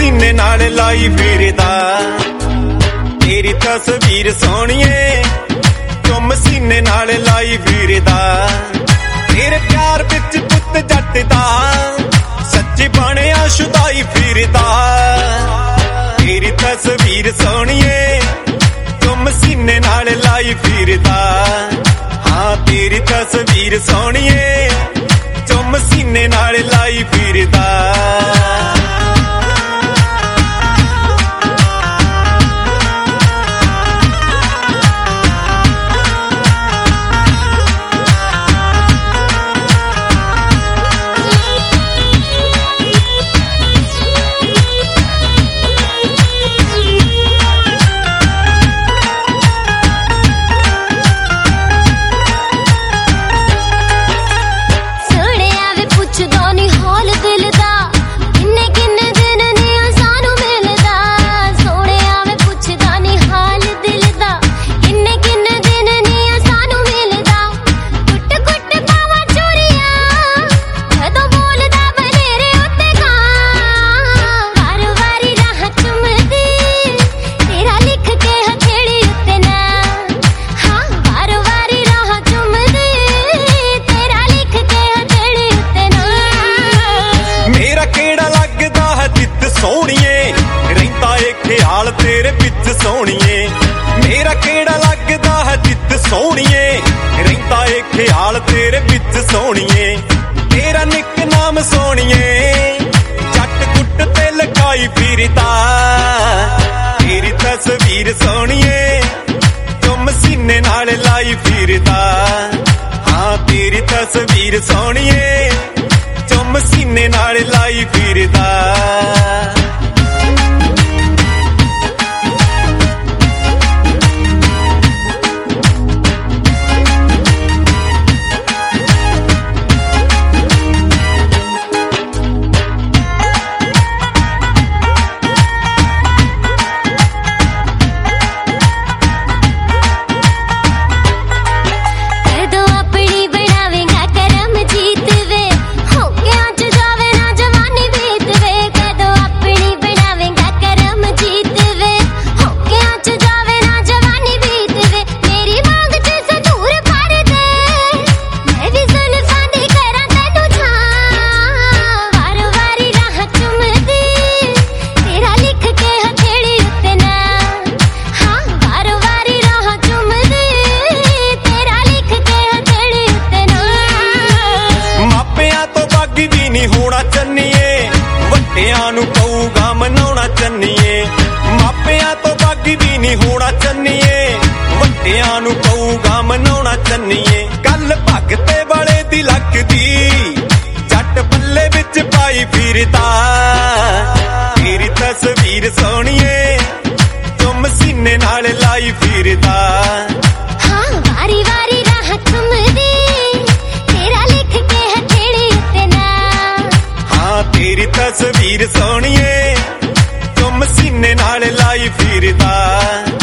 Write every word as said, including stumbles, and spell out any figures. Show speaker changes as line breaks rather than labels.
सीने नाल लाई फिरदा। तेरी तस्वीर सोहणिए चुम सीने नाल लाई फिरदा। तेरे प्यार विच पुत जट दा सच्ची बणिया शुदाई फिरदा। तेरी तस्वीर सोहणिए चुम सीने नाल लाई फिरदा। हाँ तेरी तस्वीर सोहणिए चुम सीने नाल लाई फिरदा। ख्याल तेरे विच सोहणिए मेरा केड़ा लगदा है जित सोहणिए। रहिंदा ए ख्याल तेरे विच सोहणिए। तेरा निक नाम सोहणिए जट कुट ते लगाई फिरदा। तेरी तस्वीर सोहणिए चुम सीने नाल लाई फिरदा। हाँ तेरी तस्वीर सोहणिए चुम सीने नाल लाई फिरदा। होना चन्नीए वड्डियां नूं पऊगा मनाउणा चन्नीए। मापियां तो बागी भी नहीं होना चन्नीए वड्डियां नूं पऊगा मनाउणा चन्नीए। गल भगते वाले दी लगदी जट पल्ले विच पाई फिरदा। तेरी तस्वीर सोहणिए चुम सीने नाल लाई फिरदा।
हाँ वारी वारी राह चुमदी तेरा लिख के हथेली उत्ते ना।
तेरी तस्वीर सोहणिए चुम सीने नाल लाई फिरदा।